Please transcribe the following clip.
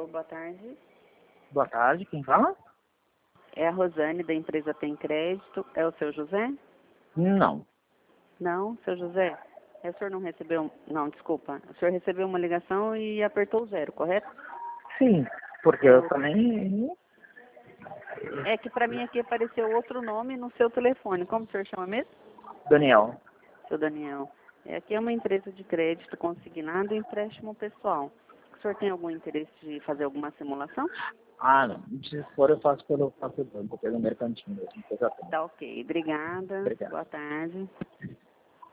boa tarde. Boa tarde, quem fala? É a Rosane, da empresa Tem Crédito. É o seu José? Não. Não, seu José? O senhor não recebeu... Não, desculpa. O senhor recebeu uma ligação e apertou o 0, correto? Sim, porque eu também... É que para mim aqui apareceu outro nome no seu telefone. Como o senhor chama mesmo? Daniel. Seu Daniel. Aqui é uma empresa de crédito consignado e empréstimo pessoal. O senhor tem algum interesse de fazer alguma simulação? Ah, não. Se for, eu faço pelo banco, pelo mercantil mesmo. Tá ok. Obrigada. Obrigado. Boa tarde.